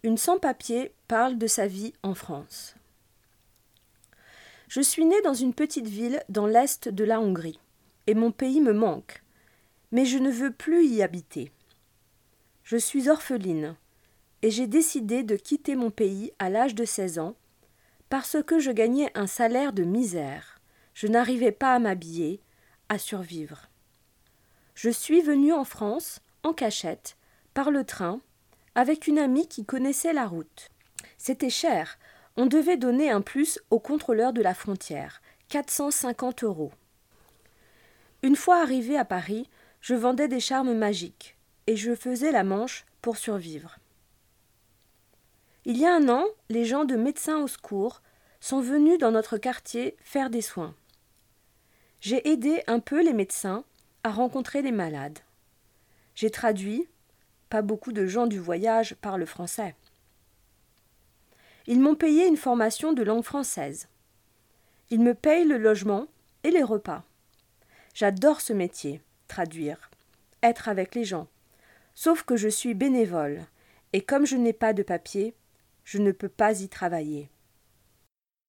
Une sans-papier parle de sa vie en France. Je suis née dans une petite ville dans l'est de la Hongrie, et mon pays me manque, mais je ne veux plus y habiter. Je suis orpheline, et j'ai décidé de quitter mon pays à l'âge de 16 ans, parce que je gagnais un salaire de misère. Je n'arrivais pas à m'habiller, à survivre. Je suis venue en France, en cachette, par le train, avec une amie qui connaissait la route. C'était cher, on devait donner un plus au contrôleur de la frontière, 450 €. Une fois arrivée à Paris, je vendais des charmes magiques, et je faisais la manche pour survivre. Il y a un an, les gens de Médecins au secours sont venus dans notre quartier faire des soins. J'ai aidé un peu les médecins à rencontrer les malades. J'ai traduit, pas beaucoup de gens du voyage parlent français. Ils m'ont payé une formation de langue française. Ils me payent le logement et les repas. J'adore ce métier, traduire, être avec les gens. Sauf que je suis bénévole, et comme je n'ai pas de papier, je ne peux pas y travailler.